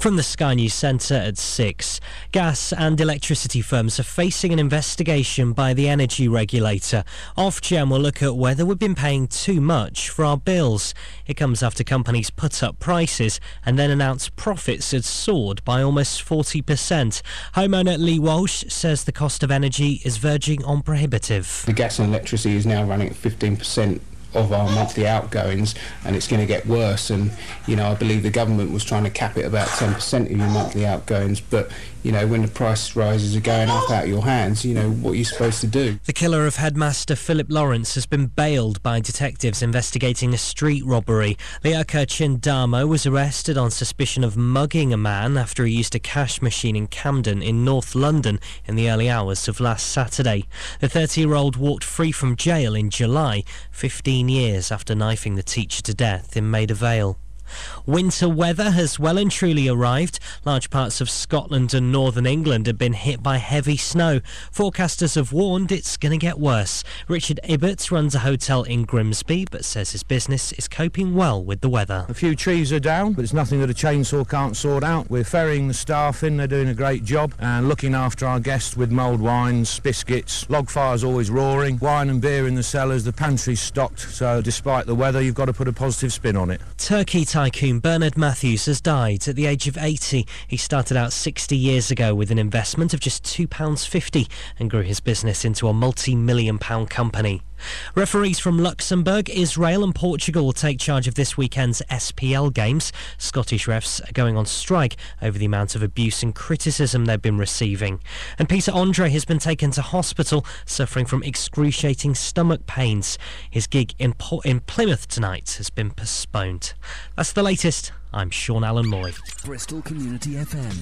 From the Sky News Centre at 6. Gas and electricity firms are facing an investigation by the energy regulator. Ofgem will look at whether we've been paying too much for our bills. It comes after companies put up prices and then announced profits had soared by almost 40%. Homeowner Lee Walsh says the cost of energy is verging on prohibitive. The gas and electricity is now running at 15% of our monthly outgoings, and it's going to get worse. And I believe the government was trying to cap it about 10% of your monthly outgoings, but when the price rises are going up out of your hands, what are you supposed to do? The killer of headmaster Philip Lawrence has been bailed by detectives investigating a street robbery. Leaka Chindamo was arrested on suspicion of mugging a man after he used a cash machine in Camden in North London in the early hours of last Saturday. The 30-year-old walked free from jail in July, 15 years after knifing the teacher to death in Maida Vale. Winter weather has well and truly arrived. Large parts of Scotland and northern England have been hit by heavy snow. Forecasters have warned it's going to get worse. Richard Ibbott runs a hotel in Grimsby but says his business is coping well with the weather. A few trees are down, but it's nothing that a chainsaw can't sort out. We're ferrying the staff in, they're doing a great job, and looking after our guests with mulled wines, biscuits. Log fire's always roaring, wine and beer in the cellars, the pantry's stocked, so despite the weather you've got to put a positive spin on it. Turkey tycoon Bernard Matthews has died at the age of 80. He started out 60 years ago with an investment of just £2.50 and grew his business into a multi-million pound company. Referees from Luxembourg, Israel and Portugal will take charge of this weekend's SPL games. Scottish refs are going on strike over the amount of abuse and criticism they've been receiving. And Peter Andre has been taken to hospital suffering from excruciating stomach pains. His gig in Plymouth tonight has been postponed. That's the latest. I'm Sean Allen Moy. Bristol Community FM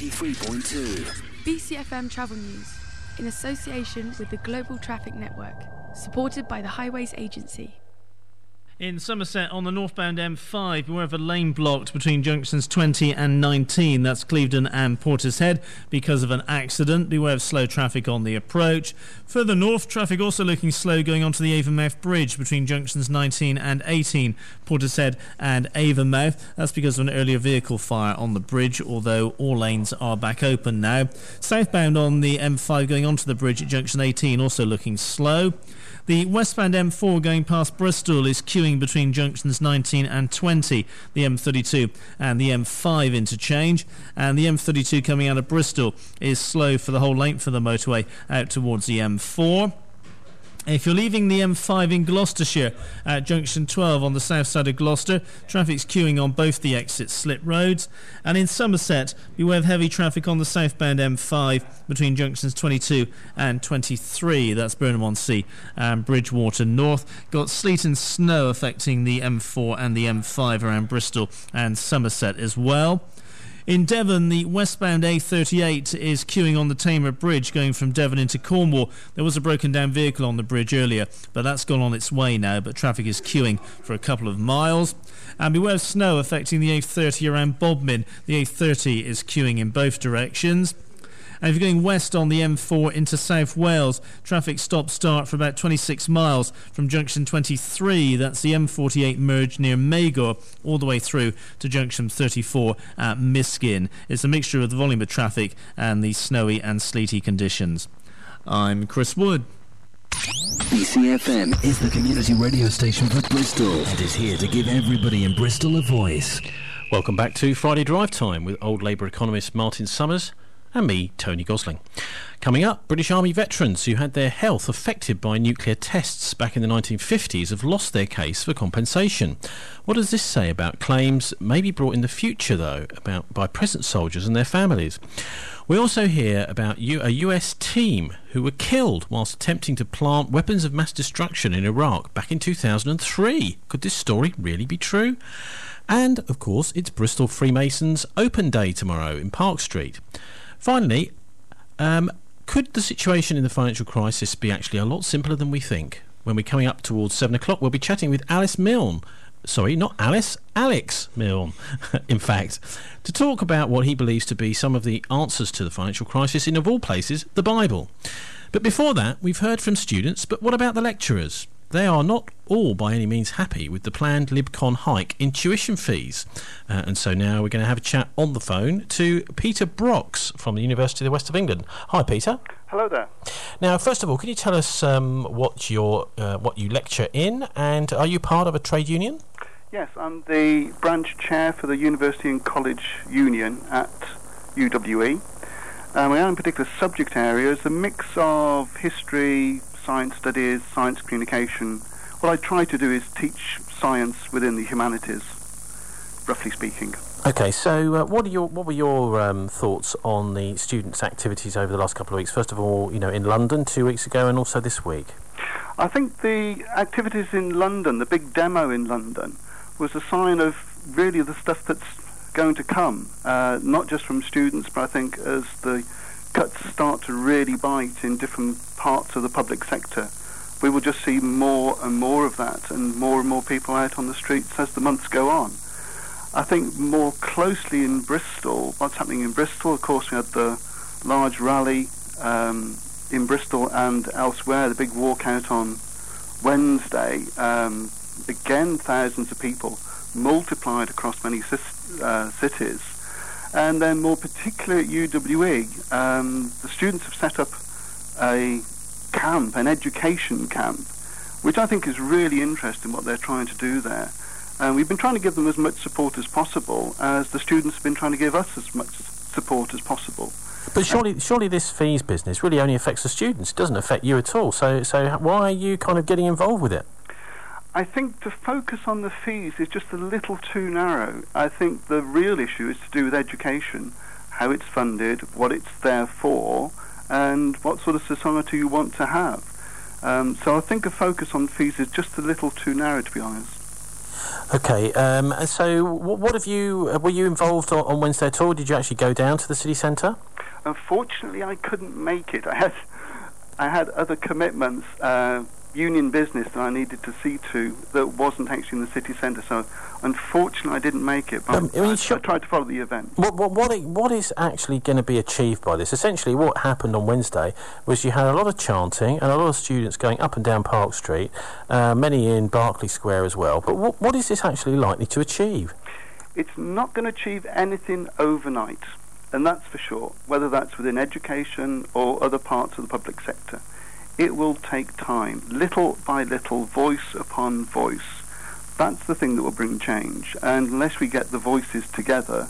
93.2. BCFM Travel News in association with the Global Traffic Network. Supported by the Highways Agency. In Somerset on the northbound M5, beware of a lane blocked between junctions 20 and 19. That's Clevedon and Portishead because of an accident. Beware of slow traffic on the approach. Further north, traffic also looking slow going onto the Avonmouth Bridge between junctions 19 and 18. Portishead and Avonmouth. That's because of an earlier vehicle fire on the bridge, although all lanes are back open now. Southbound on the M5 going onto the bridge at junction 18 also looking slow. The westbound M4 going past Bristol is queuing between junctions 19 and 20, the M32 and the M5 interchange, and the M32 coming out of Bristol is slow for the whole length of the motorway out towards the M4. If you're leaving the M5 in Gloucestershire at junction 12 on the south side of Gloucester, traffic's queuing on both the exit slip roads. And in Somerset, beware of heavy traffic on the southbound M5 between junctions 22 and 23. That's Burnham-on-Sea and Bridgewater North. Got sleet and snow affecting the M4 and the M5 around Bristol and Somerset as well. In Devon, the westbound A38 is queuing on the Tamar Bridge going from Devon into Cornwall. There was a broken down vehicle on the bridge earlier, but that's gone on its way now, but traffic is queuing for a couple of miles. And beware of snow affecting the A30 around Bodmin. The A30 is queuing in both directions. And if you're going west on the M4 into South Wales, traffic stop-start for about 26 miles from junction 23. That's the M48 merge near Magor, all the way through to junction 34 at Miskin. It's a mixture of the volume of traffic and the snowy and sleety conditions. I'm Chris Wood. BCFM is the community radio station for Bristol and is here to give everybody in Bristol a voice. Welcome back to Friday Drive Time with old Labour economist Martin Summers and me, Tony Gosling. Coming up, British Army veterans who had their health affected by nuclear tests back in the 1950s have lost their case for compensation. What does this say about claims maybe brought in the future, though, by present soldiers and their families? We also hear about a US team who were killed whilst attempting to plant weapons of mass destruction in Iraq back in 2003. Could this story really be true? And, of course, it's Bristol Freemasons Open Day tomorrow in Park Street. Finally, could the situation in the financial crisis be actually a lot simpler than we think? When we're coming up towards 7 o'clock, we'll be chatting with Alice Milne. Sorry, not Alice, Alex Milne, in fact, to talk about what he believes to be some of the answers to the financial crisis in, of all places, the Bible. But before that, we've heard from students, but what about the lecturers? they are not all by any means happy with the planned LibCon hike in tuition fees. And so now we're going to have a chat on the phone to Peter Brox from the University of the West of England. Hi, Peter. Hello there. Now, first of all, can you tell us what you lecture in, and are you part of a trade union? Yes, I'm the branch chair for the University and College Union at UWE. We are in particular subject areas, a mix of history, science studies, science communication. What I try to do is teach science within the humanities, roughly speaking. Okay, so what were your thoughts on the students' activities over the last couple of weeks? First of all, in London 2 weeks ago, and also this week. I think the activities in London, the big demo in London, was a sign of really the stuff that's going to come, not just from students, but I think as the cuts start to really bite in different parts of the public sector, we will just see more and more of that, and more people out on the streets as the months go on. I think more closely in Bristol, what's happening in Bristol, of course we had the large rally in Bristol and elsewhere, the big walkout on Wednesday, again thousands of people, multiplied across many cities. And then more particularly at UWE, the students have set up a camp, an education camp, which I think is really interesting what they're trying to do there. And we've been trying to give them as much support as possible, as the students have been trying to give us as much support as possible. But surely this fees business really only affects the students. It doesn't affect you at all. So why are you kind of getting involved with it? I think to focus on the fees is just a little too narrow. I think the real issue is to do with education, how it's funded, what it's there for, and what sort of society you want to have. So I think a focus on fees is just a little too narrow, to be honest. Okay, so what have you... were you involved on Wednesday at all? Did you actually go down to the city centre? Unfortunately, I couldn't make it. I had other commitments, union business that I needed to see to that wasn't actually in the city centre. So, unfortunately, I didn't make it. But I tried to follow the event. What is actually going to be achieved by this? Essentially, what happened on Wednesday was you had a lot of chanting and a lot of students going up and down Park Street, many in Berkeley Square as well. But what is this actually likely to achieve? It's not going to achieve anything overnight, and that's for sure, whether that's within education or other parts of the public sector. It will take time, little by little, voice upon voice. That's the thing that will bring change. And unless we get the voices together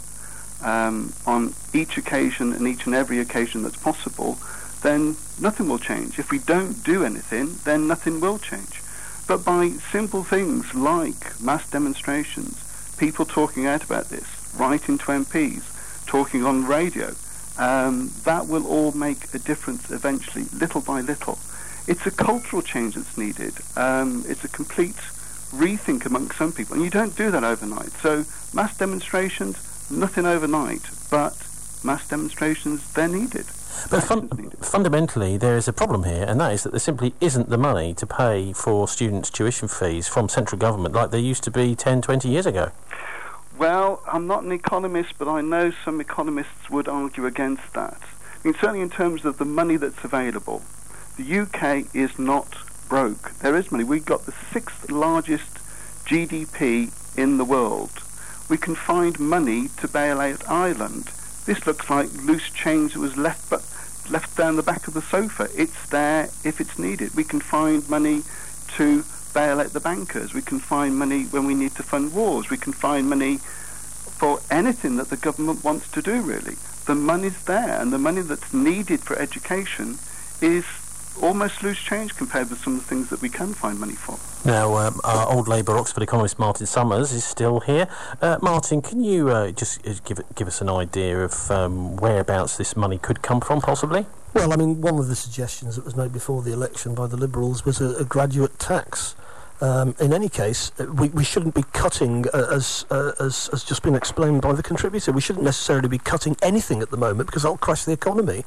on each occasion and each and every occasion that's possible, then nothing will change. If we don't do anything, then nothing will change. But by simple things like mass demonstrations, people talking out about this, writing to MPs, talking on radio, that will all make a difference eventually, little by little. It's a cultural change that's needed. It's a complete rethink amongst some people, and you don't do that overnight. So mass demonstrations, nothing overnight, but mass demonstrations, they're needed. But fundamentally, there is a problem here, and that is that there simply isn't the money to pay for students' tuition fees from central government like there used to be 10, 20 years ago. Well, I'm not an economist, but I know some economists would argue against that. I mean, certainly in terms of the money that's available, the UK is not broke. There is money. We've got the 6th largest GDP in the world. We can find money to bail out Ireland. This looks like loose change that was left down the back of the sofa. It's there if it's needed. We can find money to bail out the bankers. We can find money when we need to fund wars. We can find money for anything that the government wants to do, really. The money's there, and the money that's needed for education is almost loose change compared with some of the things that we can find money for. Now, our old Labour Oxford economist Martin Summers is still here. Martin, can you just give us an idea of whereabouts this money could come from, possibly? Well, I mean, one of the suggestions that was made before the election by the Liberals was a graduate tax. In any case, we shouldn't be cutting, as just been explained by the contributor, we shouldn't necessarily be cutting anything at the moment because that'll crash the economy.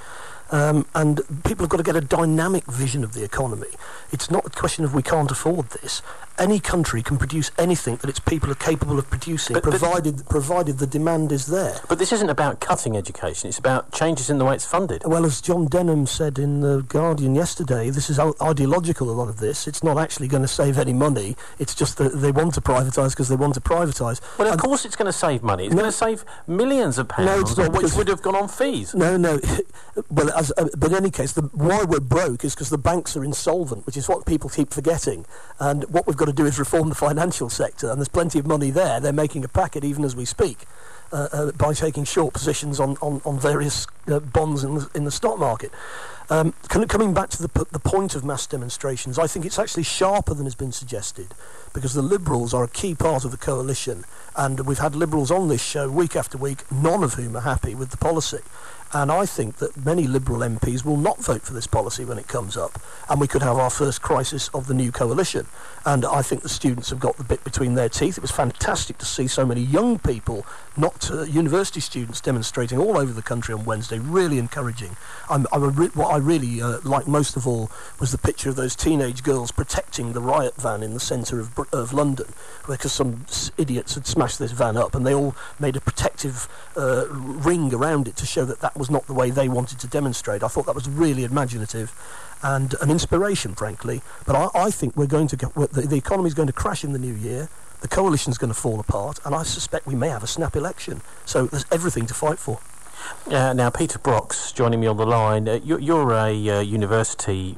And people have got to get a dynamic vision of the economy. It's not a question of we can't afford this. Any country can produce anything that its people are capable of producing, provided the demand is there. But this isn't about cutting education, it's about changes in the way it's funded. Well, as John Denham said in The Guardian yesterday, this is ideological, a lot of this. It's not actually going to save any money. It's just that they want to privatise because they want to privatise. Well, of course it's going to save money. It's going to save millions of pounds, no, it's not, which would have gone on fees. No. Well, but in any case, why we're broke is because the banks are insolvent, which is what people keep forgetting. And what we've got to do is reform the financial sector, and there's plenty of money there. They're making a packet even as we speak by taking short positions on various bonds in the stock market. Coming back to the point of mass demonstrations, I think it's actually sharper than has been suggested, because the Liberals are a key part of the coalition, and we've had Liberals on this show week after week, none of whom are happy with the policy. And I think that many Liberal MPs will not vote for this policy when it comes up, and we could have our first crisis of the new coalition. And I think the students have got the bit between their teeth. It was fantastic to see so many young people, not university students, demonstrating all over the country on Wednesday. Really encouraging. What I really liked most of all was the picture of those teenage girls protecting the riot van in the centre of London, because some idiots had smashed this van up, and they all made a protective ring around it to show that was not the way they wanted to demonstrate. I thought that was really imaginative and an inspiration, frankly. But I think we're going to the economy is going to crash in the new year. The coalition's going to fall apart, and I suspect we may have a snap election. So there's everything to fight for. Now, Peter Brox joining me on the line. You're a university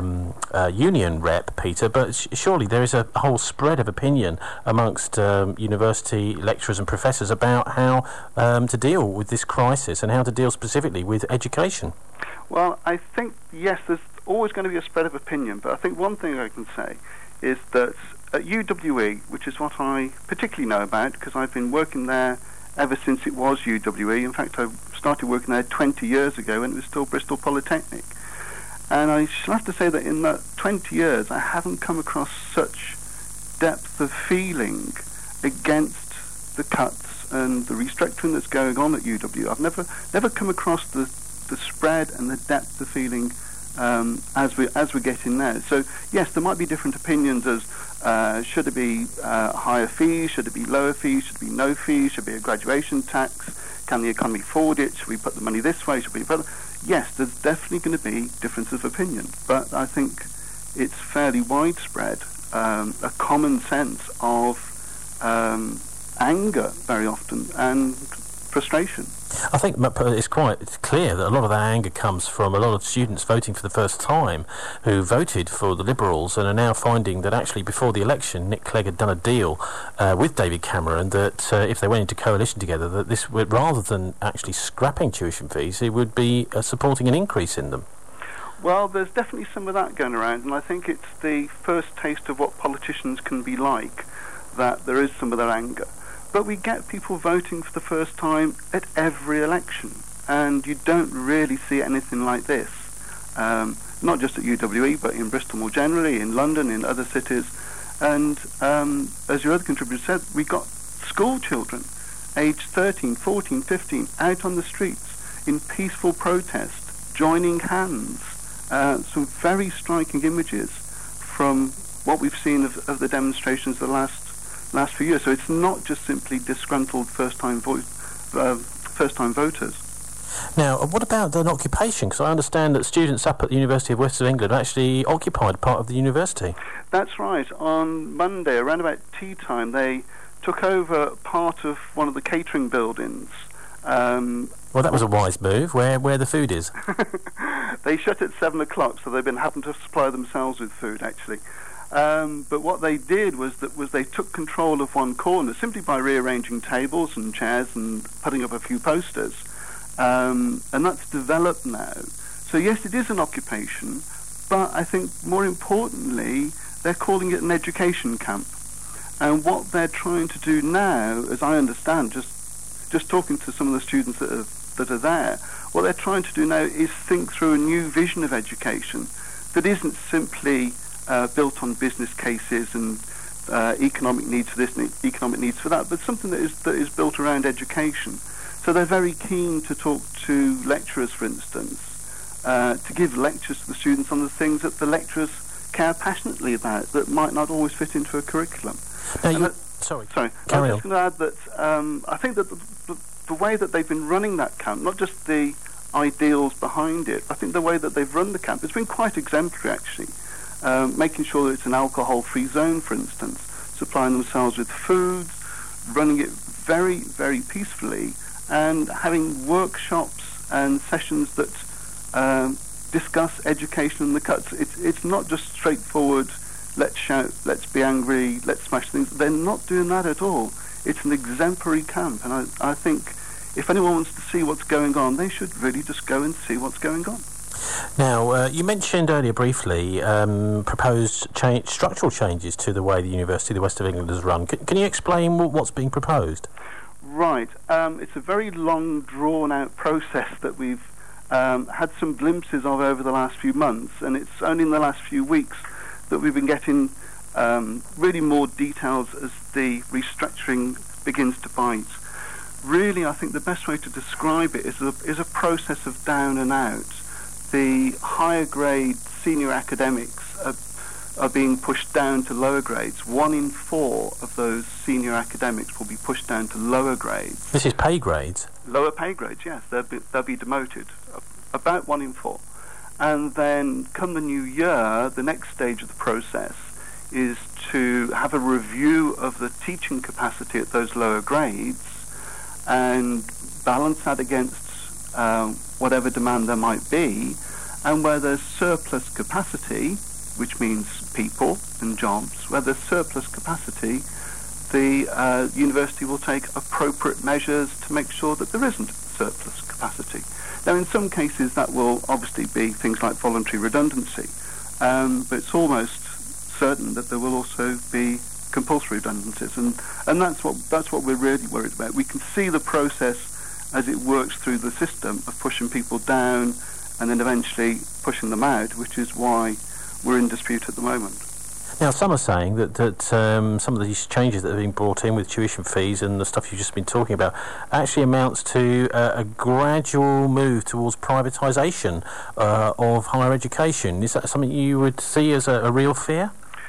union rep, Peter, but surely there is a whole spread of opinion amongst university lecturers and professors about how to deal with this crisis and how to deal specifically with education. Well, I think, yes, there's always going to be a spread of opinion, but I think one thing I can say is that at UWE, which is what I particularly know about because I've been working there ever since it was UWE. In fact, I started working there 20 years ago when it was still Bristol Polytechnic. And I shall have to say that in that 20 years, I haven't come across such depth of feeling against the cuts and the restructuring that's going on at UWE. I've never come across the spread and the depth of feeling as we're getting there. So yes, there might be different opinions as should it be higher fees, should it be lower fees, should it be no fees, should it be a graduation tax, can the economy afford it, should we put the money this way, should we put... Yes, there's definitely going to be differences of opinion, but I think it's fairly widespread, a common sense of anger very often and frustration. I think it's clear that a lot of that anger comes from a lot of students voting for the first time who voted for the Liberals and are now finding that actually before the election Nick Clegg had done a deal with David Cameron that if they went into coalition together that this would, rather than actually scrapping tuition fees, it would be supporting an increase in them. Well, there's definitely some of that going around, and I think it's the first taste of what politicians can be like, that there is some of their anger. But we get people voting for the first time at every election, and you don't really see anything like this. Not just at UWE, but in Bristol more generally, in London, in other cities. And as your other contributor said, we got school children, aged 13, 14, 15, out on the streets in peaceful protest, joining hands. Some very striking images from what we've seen of the demonstrations the last few years. So it's not just simply disgruntled first-time voters. Now, what about an occupation? Because I understand that students up at the University of West of England actually occupied part of the university. That's right. On Monday, around about tea time, they took over part of one of the catering buildings. Well, that was a wise move, where the food is. They shut at 7 o'clock, so they've been having to supply themselves with food, actually. But what they did was they took control of one corner simply by rearranging tables and chairs and putting up a few posters. And that's developed now. So yes, it is an occupation, but I think more importantly, they're calling it an education camp. And what they're trying to do now, as I understand, just talking to some of the students that are there, what they're trying to do now is think through a new vision of education that isn't simply built on business cases and economic needs for this and economic needs for that, but something that is built around education. So they're very keen to talk to lecturers, for instance, to give lectures to the students on the things that the lecturers care passionately about that might not always fit into a curriculum. Sorry. I was just going to add that I think that the way that they've been running that camp, not just the ideals behind it, I think the way that they've run the camp has been quite exemplary, actually. Making sure that it's an alcohol-free zone, for instance, supplying themselves with food, running it very, very peacefully, and having workshops and sessions that discuss education and the cuts. It's not just straightforward, let's shout, let's be angry, let's smash things. They're not doing that at all. It's an exemplary camp, and I think if anyone wants to see what's going on, they should really just go and see what's going on. Now, you mentioned earlier briefly proposed structural changes to the way the University of the West of England is run. Can you explain what's being proposed? Right. It's a very long, drawn-out process that we've had some glimpses of over the last few months, and it's only in the last few weeks that we've been getting really more details as the restructuring begins to bite. Really, I think the best way to describe it is a process of down and out. The higher grade senior academics are being pushed down to lower grades. 1 in 4 of those senior academics will be pushed down to lower grades. This is pay grades? Lower pay grades, yes. They'll be demoted. About 1 in 4. And then come the new year, the next stage of the process is to have a review of the teaching capacity at those lower grades and balance that against whatever demand there might be, and where there's surplus capacity, which means people and jobs, where there's surplus capacity, the university will take appropriate measures to make sure that there isn't surplus capacity. Now, in some cases, that will obviously be things like voluntary redundancy, but it's almost certain that there will also be compulsory redundancies, and that's what we're really worried about. We can see the process as it works through the system of pushing people down and then eventually pushing them out, which is why we're in dispute at the moment. Now, some are saying that some of these changes that have been brought in with tuition fees and the stuff you've just been talking about actually amounts to a gradual move towards privatisation of higher education. Is that something you would see as a real fear?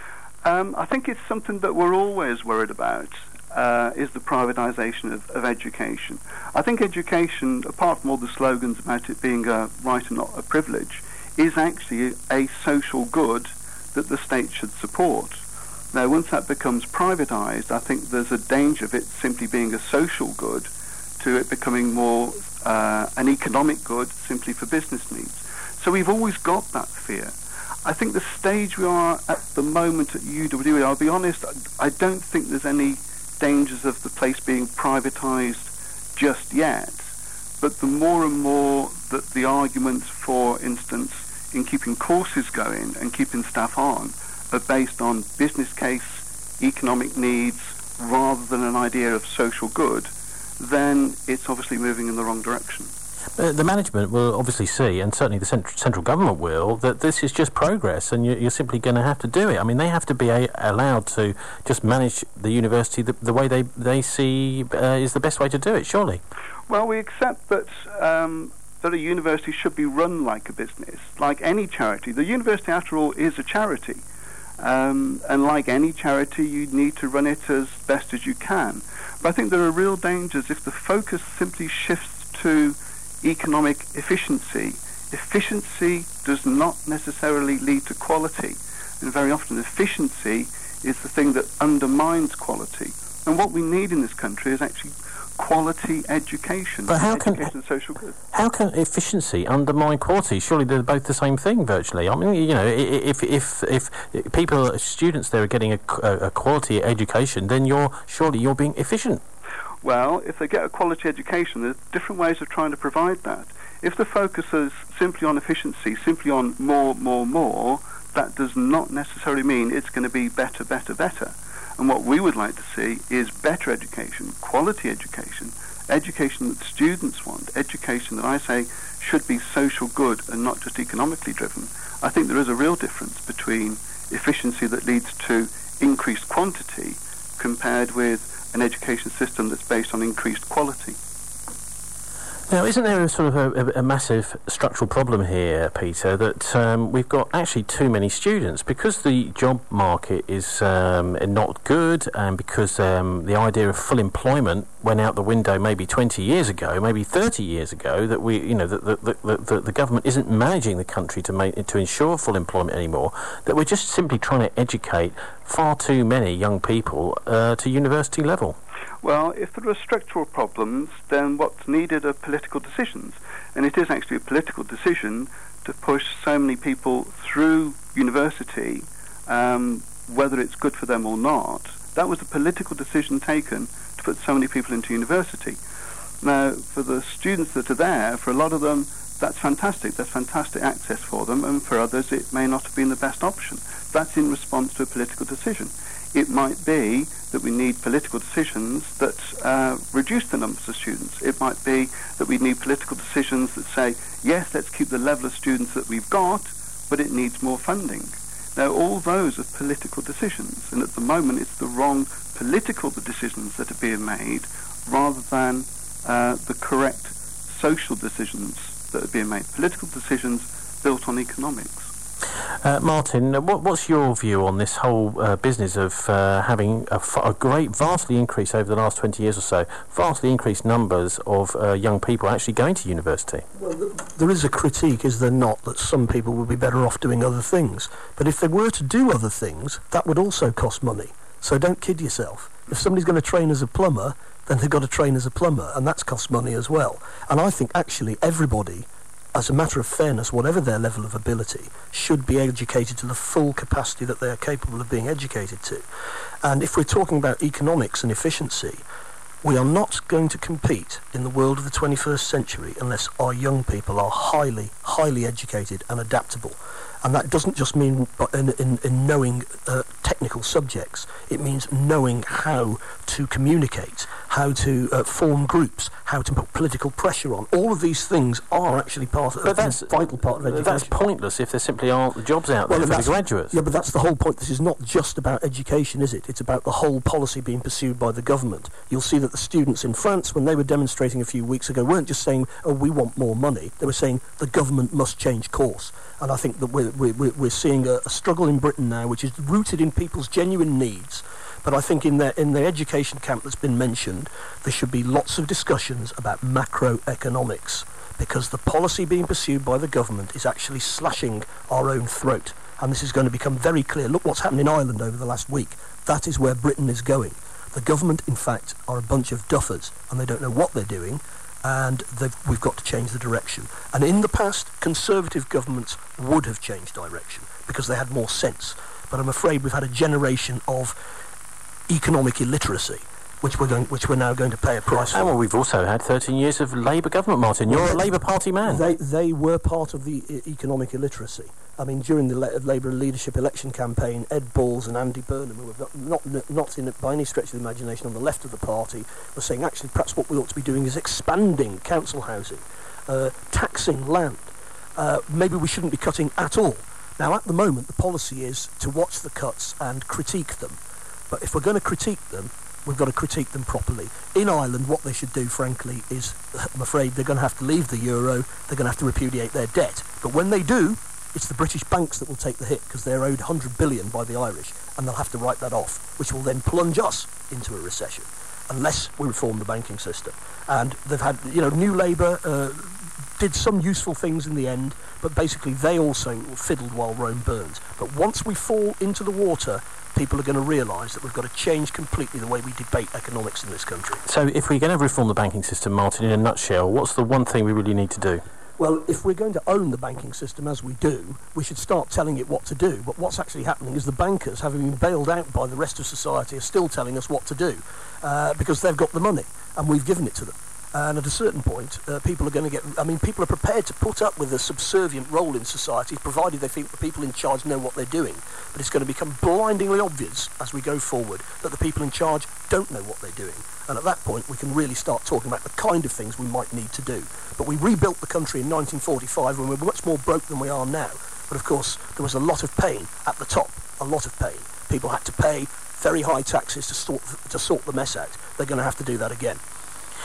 I think it's something that we're always worried about, is the privatisation of education. I think education, apart from all the slogans about it being a right and not a privilege, is actually a social good that the state should support. Now, once that becomes privatised, I think there's a danger of it simply being a social good to it becoming more an economic good simply for business needs. So we've always got that fear. I think the stage we are at the moment at UWE, I'll be honest, I don't think there's any dangers of the place being privatised just yet. But the more and more that the arguments, for instance, in keeping courses going and keeping staff on are based on business case, economic needs, rather than an idea of social good, then it's obviously moving in the wrong direction. The management will obviously see, and certainly the central government will, that this is just progress and you're simply going to have to do it. I mean, they have to be allowed to just manage the university the way they see is the best way to do it, surely. Well, we accept that that a university should be run like a business, like any charity. The university, after all, is a charity. And like any charity, you need to run it as best as you can. But I think there are real dangers if the focus simply shifts to economic efficiency. Efficiency does not necessarily lead to quality. And very often efficiency is the thing that undermines quality. And what we need in this country is actually quality education. But how education and social good. How can efficiency undermine quality? Surely they're both the same thing, virtually. I mean, you know, if people, students there are getting a quality education, then surely you're being efficient. Well, if they get a quality education, there's different ways of trying to provide that. If the focus is simply on efficiency, simply on more, that does not necessarily mean it's going to be better. And what we would like to see is better education, quality education, education that students want, education that I say should be social good and not just economically driven. I think there is a real difference between efficiency that leads to increased quantity compared with an education system that's based on increased quality. Now, isn't there a sort of a massive structural problem here, Peter, that we've got actually too many students because the job market is not good, and because the idea of full employment went out the window maybe 20 years ago, maybe 30 years ago, that the government isn't managing the country to ensure full employment anymore, that we're just simply trying to educate far too many young people to university level. Well, if there are structural problems, then what's needed are political decisions. And it is actually a political decision to push so many people through university, whether it's good for them or not. That was a political decision taken to put so many people into university. Now, for the students that are there, for a lot of them, that's fantastic. That's fantastic access for them. And for others, it may not have been the best option. That's in response to a political decision. It might be that we need political decisions that reduce the numbers of students. It might be that we need political decisions that say, yes, let's keep the level of students that we've got, but it needs more funding. Now, all those are political decisions, and at the moment it's the wrong political decisions that are being made rather than the correct social decisions that are being made. Political decisions built on economics. Martin, what's your view on this whole business of having a great, vastly increase over the last 20 years or so, vastly increased numbers of young people actually going to university? Well, there is a critique, is there not, that some people would be better off doing other things. But if they were to do other things, that would also cost money. So don't kid yourself. If somebody's going to train as a plumber, then they've got to train as a plumber, and that's cost money as well. And I think actually everybody, as a matter of fairness, whatever their level of ability, should be educated to the full capacity that they are capable of being educated to. And if we're talking about economics and efficiency, we are not going to compete in the world of the 21st century unless our young people are highly, highly educated and adaptable. And that doesn't just mean in knowing technical subjects. It means knowing how to communicate, how to form groups, how to put political pressure on. All of these things are actually part of a vital part of education. That's pointless if there simply aren't jobs out there for the graduates. Yeah, but that's the whole point. This is not just about education, is it? It's about the whole policy being pursued by the government. You'll see that the students in France, when they were demonstrating a few weeks ago, weren't just saying, oh, we want more money. They were saying the government must change course. And I think that we're seeing a struggle in Britain now which is rooted in people's genuine needs. But I think in the education camp that's been mentioned, there should be lots of discussions about macroeconomics, because the policy being pursued by the government is actually slashing our own throat. And this is going to become very clear. Look what's happened in Ireland over the last week. That is where Britain is going. The government, in fact, are a bunch of duffers, and they don't know what they're doing. And we've got to change the direction. And in the past, Conservative governments would have changed direction because they had more sense. But I'm afraid we've had a generation of economic illiteracy, which we're now going to pay a price for. And well, we've also had 13 years of Labour government, Martin. You're a Labour Party man. They were part of the economic illiteracy. I mean, during the Labour leadership election campaign, Ed Balls and Andy Burnham, who were not in by any stretch of the imagination on the left of the party, were saying actually perhaps what we ought to be doing is expanding council housing, taxing land. Maybe we shouldn't be cutting at all. Now, at the moment, the policy is to watch the cuts and critique them. But if we're going to critique them, we've got to critique them properly. In Ireland, what they should do, frankly, is, I'm afraid, they're going to have to leave the euro, they're going to have to repudiate their debt. But when they do, it's the British banks that will take the hit, because they're owed $100 billion by the Irish, and they'll have to write that off, which will then plunge us into a recession, unless we reform the banking system. And they've had, New Labour did some useful things in the end, but basically they also fiddled while Rome burns. But once we fall into the water, people are going to realise that we've got to change completely the way we debate economics in this country. So if we're going to reform the banking system, Martin, in a nutshell, what's the one thing we really need to do? Well, if we're going to own the banking system as we do, we should start telling it what to do. But what's actually happening is the bankers, having been bailed out by the rest of society, are still telling us what to do because they've got the money and we've given it to them. And at a certain point, people are prepared to put up with a subservient role in society, provided they think the people in charge know what they're doing. But it's going to become blindingly obvious as we go forward that the people in charge don't know what they're doing. And at that point, we can really start talking about the kind of things we might need to do. But we rebuilt the country in 1945 when we were much more broke than we are now. But of course, there was a lot of pain at the top, a lot of pain. People had to pay very high taxes to sort the mess out. They're going to have to do that again.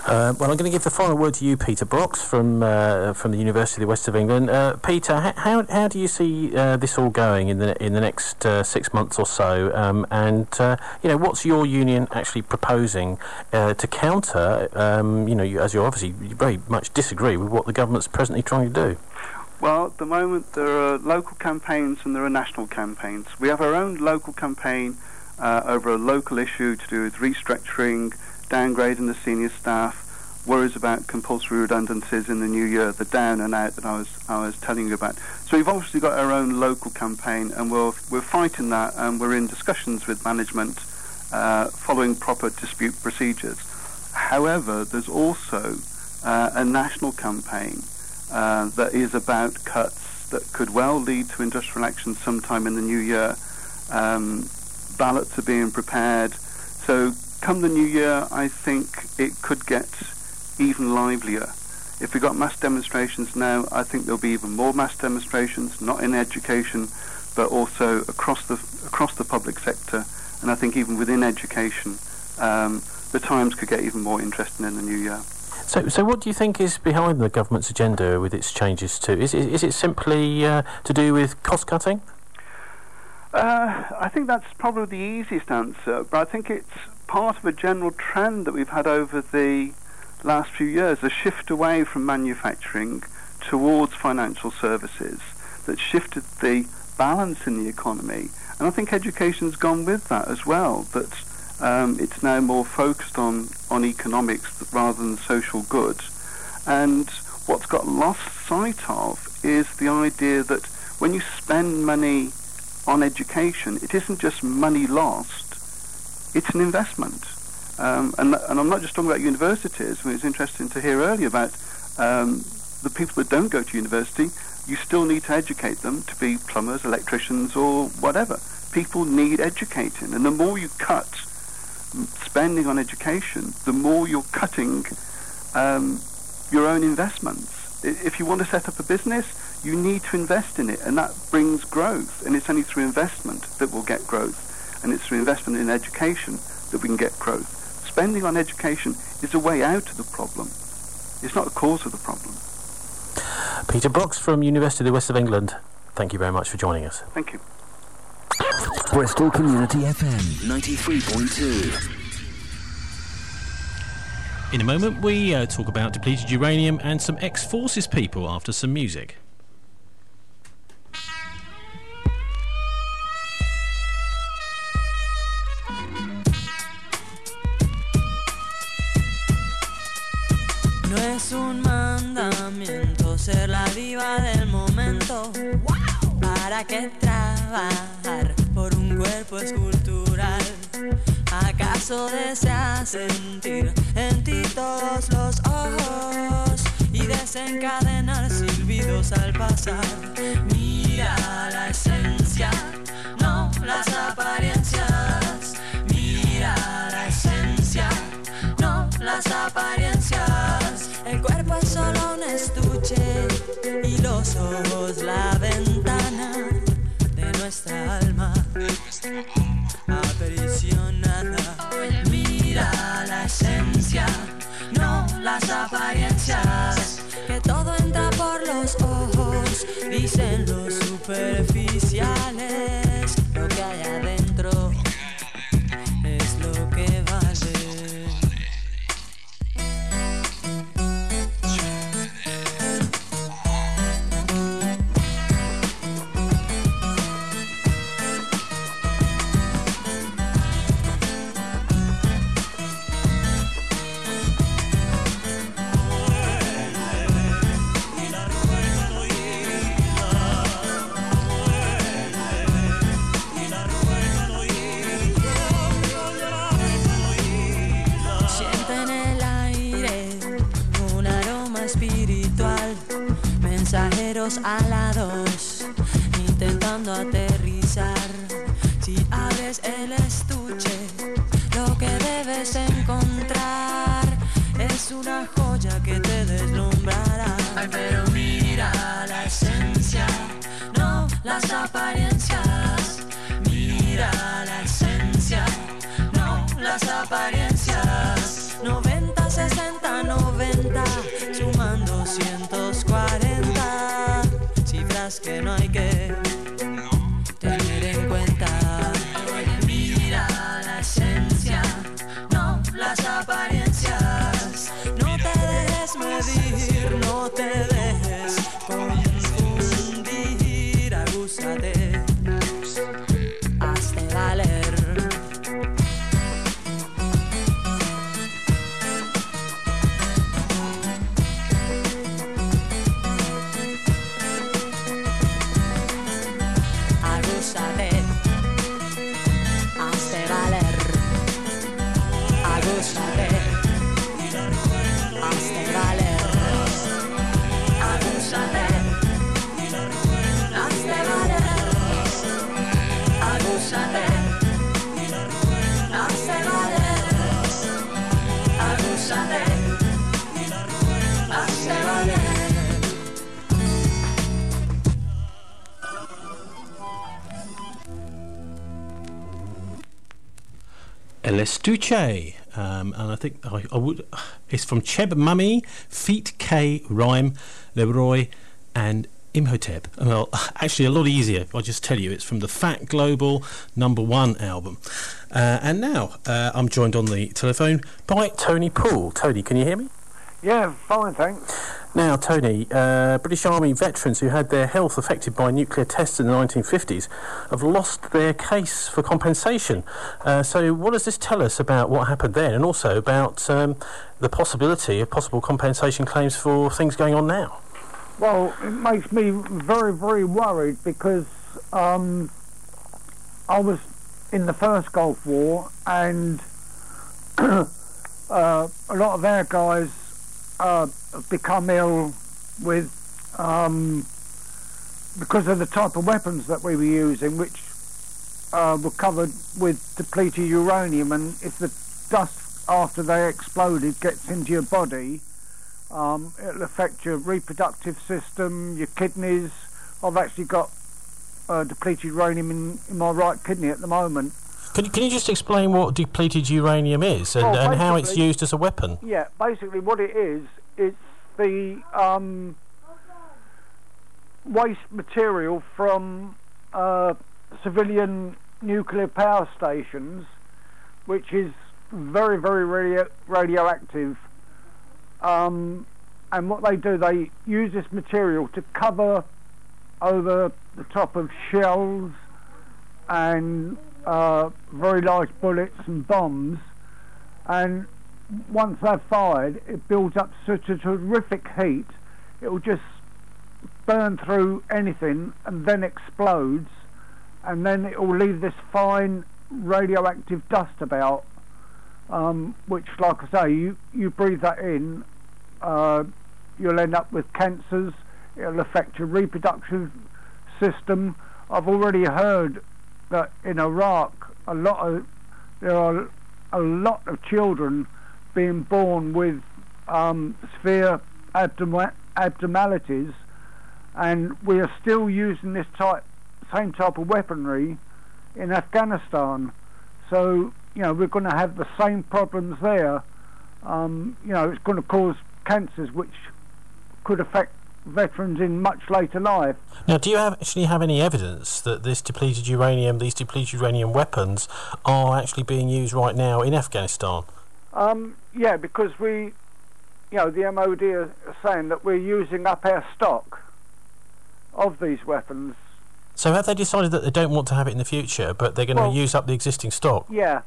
Well, I'm going to give the final word to you, Peter Brox, from the University of the West of England. Peter, how do you see this all going in the next 6 months or so? And what's your union actually proposing to counter? As you obviously very much disagree with what the government's presently trying to do. Well, at the moment there are local campaigns and there are national campaigns. We have our own local campaign over a local issue to do with restructuring, downgrading the senior staff, worries about compulsory redundancies in the new year, the down and out that I was telling you about. So we've obviously got our own local campaign, and we're fighting that, and we're in discussions with management following proper dispute procedures. However, there's also a national campaign that is about cuts that could well lead to industrial action sometime in the new year. Ballots are being prepared. So come the new year, I think it could get even livelier. If we got mass demonstrations now, I think there'll be even more mass demonstrations, not in education, but also across the public sector. And I think even within education, the Times could get even more interesting in the new year. So what do you think is behind the government's agenda with its changes to? Is it simply to do with cost cutting? I think that's probably the easiest answer, but I think it's part of a general trend that we've had over the last few years, a shift away from manufacturing towards financial services that shifted the balance in the economy. And I think education's gone with that as well, that it's now more focused on economics rather than social goods. And what's got lost sight of is the idea that when you spend money on education, it isn't just money lost, it's an investment. And I'm not just talking about universities. I mean, it's interesting to hear earlier about the people that don't go to university. You still need to educate them to be plumbers, electricians, or whatever. People need educating, and the more you cut spending on education, the more you're cutting your own investments. If you want to set up a business, you need to invest in it, and that brings growth. And it's only through investment that we'll get growth, and it's through investment in education that we can get growth. Spending on education is a way out of the problem. It's not the cause of the problem. Peter Brox from University of the West of England, thank you very much for joining us. Thank you. Bristol Community FM 93.2. In a moment we talk about depleted uranium and some ex-forces people after some music. No es un mandamiento ser la diva del momento. ¿Para qué trabajar por un cuerpo escultural? ¿Acaso deseas sentir en ti todos los ojos y desencadenar silbidos al pasar? Mira la esencia, no las apariencias. Mira la esencia, no las apariencias. El cuerpo es solo un estuche y los ojos la ventana de nuestra alma aprisionada. Mira la esencia, no las apariencias. Que todo entra por los ojos, dicen los superficiales. Lo que hay adentro es lo que vale. Mensajeros alados intentando aterrizar. Si abres el estuche, lo que debes encontrar es una joya que te deslumbrará. Ay, pero mira la esencia, no las apariencias. Mira la esencia, no las apariencias. 90, 60, que no hay que tener en cuenta. Mira la esencia, no las apariencias. No te dejes medir, no te dejes confundir. Agúzate, hazte valer. El Estuche, and I think I would. It's from Cheb Mummy, Feet K, Rhyme, Leroy, and Imhotep. Well, actually, a lot easier. I'll just tell you, it's from the Fat Global #1 album. And now I'm joined on the telephone by Tony Poole. Tony, can you hear me? Yeah, fine, thanks. Now, Tony, British Army veterans who had their health affected by nuclear tests in the 1950s have lost their case for compensation. So what does this tell us about what happened then, and also about the possibility of possible compensation claims for things going on now? Well, it makes me very, very worried because I was in the first Gulf War, and a lot of our guys have become ill with because of the type of weapons that we were using, which were covered with depleted uranium, and if the dust after they exploded gets into your body, it'll affect your reproductive system, your kidneys. I've actually got depleted uranium in my right kidney at the moment. Can you just explain what depleted uranium is and how it's used as a weapon? Yeah, basically what it is, it's the waste material from civilian nuclear power stations, which is very, very radioactive. And what they do, they use this material to cover over the top of shells and very large bullets and bombs, and once they're fired, it builds up such a terrific heat, it will just burn through anything and then explodes, and then it will leave this fine radioactive dust about, which, like I say, you breathe that in, you'll end up with cancers, it'll affect your reproductive system. I've already heard that in Iraq there are a lot of children being born with severe abnormalities, and we are still using this same type of weaponry in Afghanistan. So, we're going to have the same problems there. It's going to cause cancers which could affect veterans in much later life. Now, do you actually have any evidence that these depleted uranium weapons are actually being used right now in Afghanistan? Yeah, because the MOD are saying that we're using up our stock of these weapons. So have they decided that they don't want to have it in the future, but they're going to use up the existing stock? Yeah.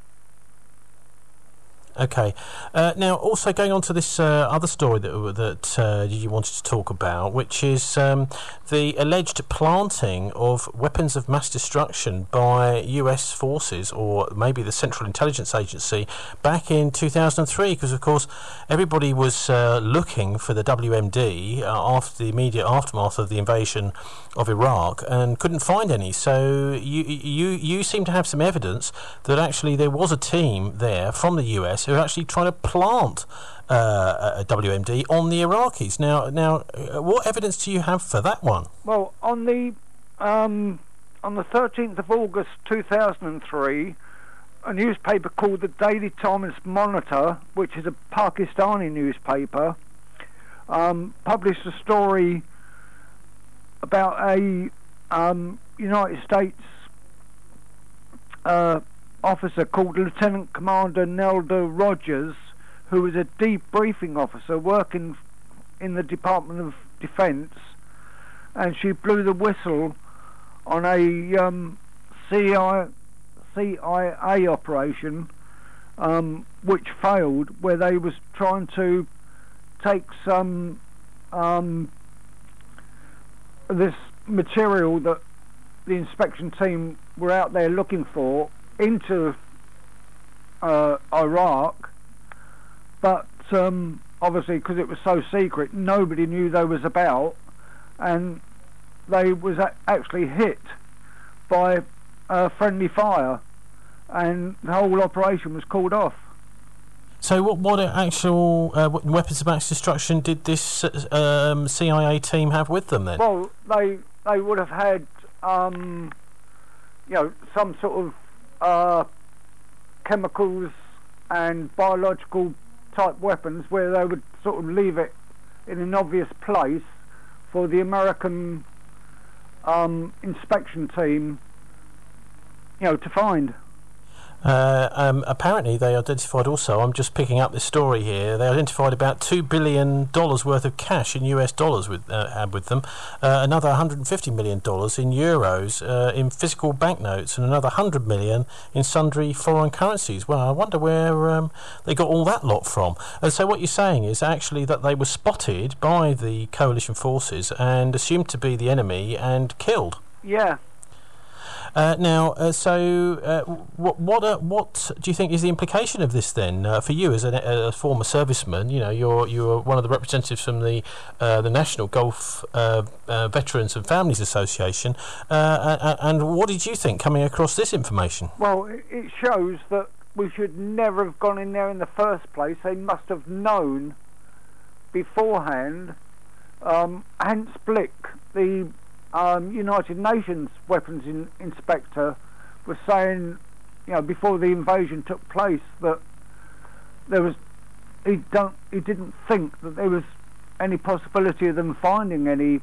Okay. Now, also going on to this other story that you wanted to talk about, which is the alleged planting of weapons of mass destruction by US forces, or maybe the Central Intelligence Agency, back in 2003, because, of course, everybody was looking for the WMD after the immediate aftermath of the invasion of Iraq and couldn't find any. So you seem to have some evidence that actually there was a team there from the US who are actually trying to plant a WMD on the Iraqis. Now, what evidence do you have for that one? Well, on the 13th of August 2003, a newspaper called the Daily Times Monitor, which is a Pakistani newspaper, published a story about a United States officer called Lieutenant Commander Nelda Rogers, who was a debriefing officer working in the Department of Defense, and she blew the whistle on a CIA operation which failed, where they was trying to take some this material that the inspection team were out there looking for into Iraq, but obviously because it was so secret, nobody knew they was about, and they was actually hit by friendly fire, and the whole operation was called off. So what actual weapons of mass destruction did this CIA team have with them then? Well, they would have had some sort of chemicals and biological type weapons, where they would sort of leave it in an obvious place for the American inspection team to find. Apparently they identified also, I'm just picking up this story here, they identified about $2 billion worth of cash in US dollars with them, another $150 million in euros in physical banknotes, and another $100 million in sundry foreign currencies. Well, I wonder where they got all that lot from. And so what you're saying is actually that they were spotted by the coalition forces and assumed to be the enemy and killed. Yeah. What do you think is the implication of this then for you as a former serviceman? You're one of the representatives from the National Gulf Veterans and Families Association, and what did you think coming across this information? Well, it shows that we should never have gone in there in the first place. They must have known beforehand. Hans Blick, the United Nations weapons inspector, was saying, before the invasion took place, that he didn't think that there was any possibility of them finding any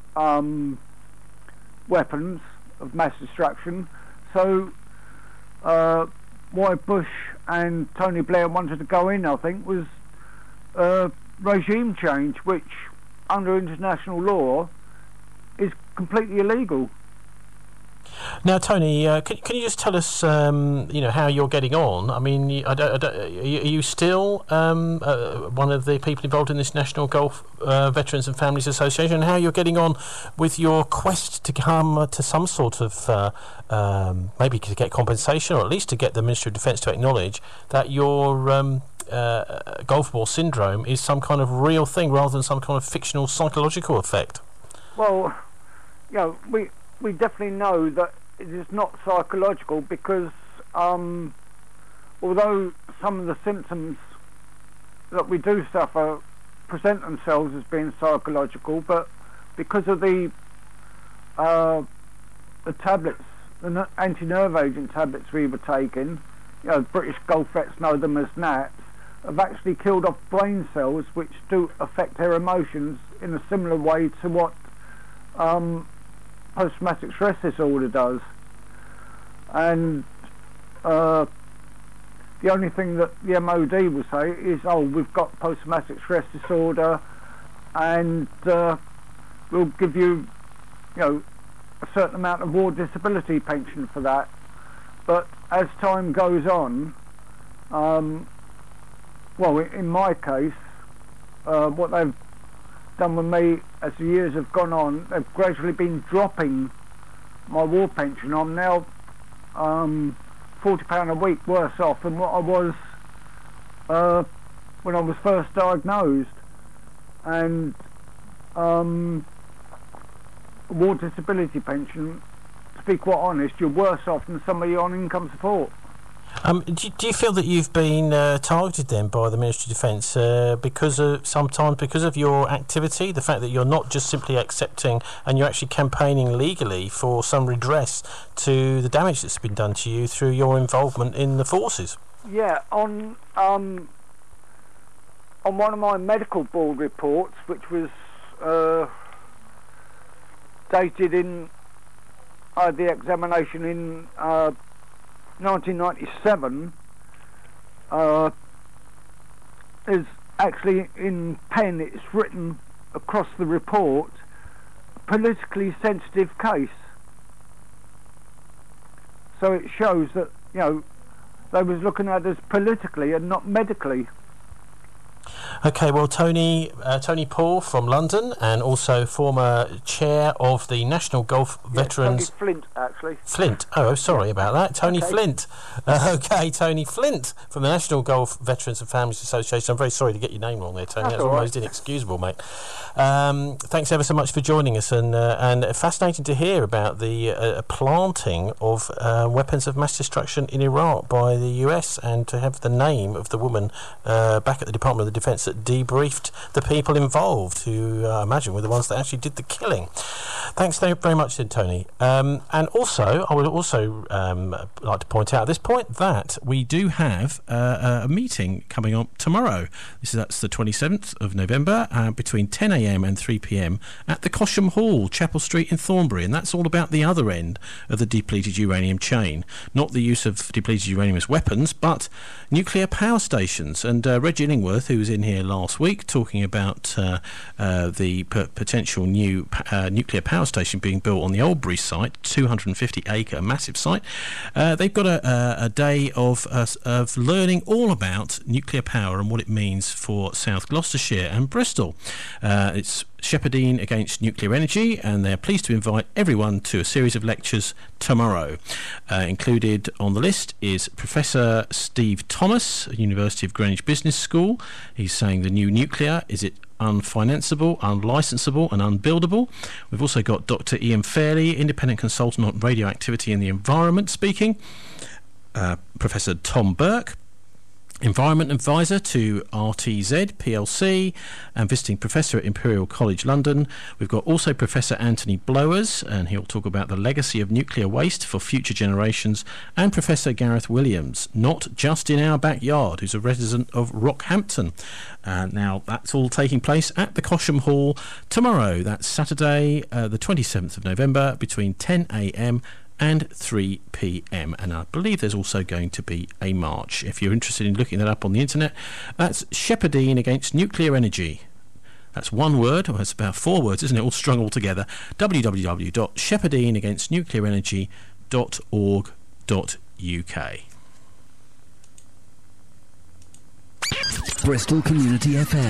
weapons of mass destruction. So why Bush and Tony Blair wanted to go in, I think, was regime change, which under international law is completely illegal. Now, Tony, can you just tell us, how you're getting on? I mean, are you still one of the people involved in this National Gulf Veterans and Families Association, and how you're getting on with your quest to come to some sort of, maybe to get compensation, or at least to get the Ministry of Defence to acknowledge that your Gulf War syndrome is some kind of real thing rather than some kind of fictional psychological effect? Well, we definitely know that it is not psychological, because although some of the symptoms that we do suffer present themselves as being psychological, but because of the tablets, the anti-nerve agent tablets we were taking, British Gulf vets know them as NATs, have actually killed off brain cells which do affect their emotions in a similar way to what post-traumatic stress disorder does. And the only thing that the MOD will say is, we've got post-traumatic stress disorder, and we'll give you, a certain amount of war disability pension for that. But as time goes on, in my case, what they've done with me as the years have gone on, they've gradually been dropping my war pension. I'm now £40 a week worse off than what I was when I was first diagnosed, and war disability pension, to be quite honest, you're worse off than somebody on income support. Do you feel that you've been targeted then by the Ministry of Defence because of your activity, the fact that you're not just simply accepting and you're actually campaigning legally for some redress to the damage that's been done to you through your involvement in the forces? Yeah, on one of my medical board reports, which was dated in I had the examination in 1997, is actually in pen, it's written across the report, politically sensitive case. So it shows that, you know, they was looking at us politically and not medically. Okay, well, Tony Paul from London, and also former chair of the National Golf Veterans... Tony Flint, actually. Flint. Oh, sorry about that. Tony Okay. Flint. Okay, Tony Flint from the National Golf Veterans and Families Association. I'm very sorry to get your name wrong there, Tony. That's all right. almost inexcusable, mate. Thanks ever so much for joining us, and fascinating to hear about the planting of weapons of mass destruction in Iraq by the US, and to have the name of the woman back at the Department of Defence that debriefed the people involved, who I imagine were the ones that actually did the killing. Thanks very much, Tony. And also, I would also like to point out at this point that we do have a meeting coming up tomorrow. That's the 27th of November, between 10 a.m. and 3 p.m. at the Cosham Hall, Chapel Street in Thornbury, and that's all about the other end of the depleted uranium chain. Not the use of depleted uranium as weapons, but nuclear power stations. And Reg Illingworth, who was in here last week talking about the potential new nuclear power station being built on the Oldbury site, 250-acre massive site, they've got a day of learning all about nuclear power and what it means for South Gloucestershire and Bristol. It's Shepherdine Against Nuclear Energy, and they're pleased to invite everyone to a series of lectures tomorrow. Included on the list is Professor Steve Thomas, University of Greenwich Business School. He's saying the new nuclear, is it unfinanceable, unlicensable and unbuildable? We've also got Dr. Ian Fairley, independent consultant on radioactivity and the environment, speaking. Professor Tom Burke, Environment Advisor to RTZ PLC and visiting Professor at Imperial College London. We've got also Professor Anthony Blowers, and he'll talk about the legacy of nuclear waste for future generations, and Professor Gareth Williams, not just in our backyard, who's a resident of Rockhampton. Now, that's all taking place at the Cosham Hall tomorrow. That's Saturday, the 27th of November, between 10 a.m. and 3 p.m. and I believe there's also going to be a march. If you're interested in looking that up on the internet, that's Shepherdine Against Nuclear Energy. That's one word, or it's about 4 words, isn't it, all strung all together. www.shepherdineagainstnuclearenergy.org.uk. Bristol Community FM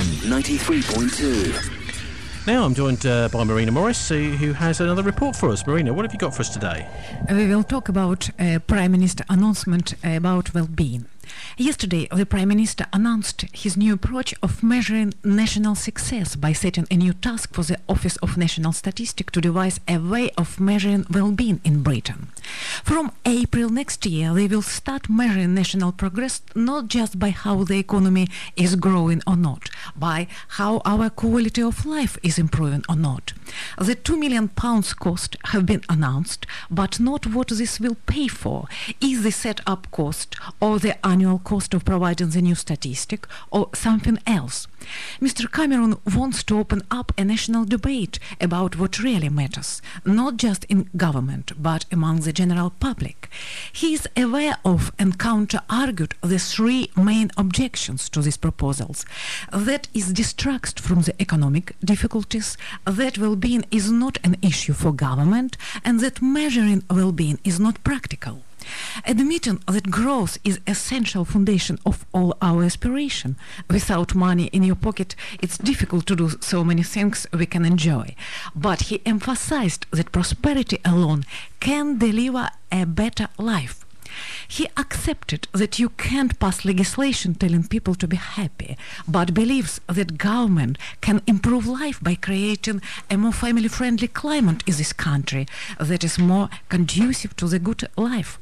93.2. Now I'm joined by Marina Morris, who has another report for us. Marina, what have you got for us today? We will talk about Prime Minister announcement about well-being. Yesterday, the Prime Minister announced his new approach of measuring national success by setting a new task for the Office of National Statistics to devise a way of measuring well-being in Britain. From April next year, they will start measuring national progress not just by how the economy is growing or not, by how our quality of life is improving or not. The £2 million cost have been announced, but not what this will pay for. Is the set-up cost or the annual cost of providing the new statistic or something else? Mr. Cameron wants to open up a national debate about what really matters, not just in government, but among the general public. He is aware of and counter-argued the 3 main objections to these proposals. That is distract from the economic difficulties, that well-being is not an issue for government, and that measuring well-being is not practical. Admitting that growth is essential foundation of all our aspiration. Without money in your pocket, it's difficult to do so many things we can enjoy. But he emphasized that prosperity alone can deliver a better life. He accepted that you can't pass legislation telling people to be happy, but believes that government can improve life by creating a more family-friendly climate in this country that is more conducive to the good life.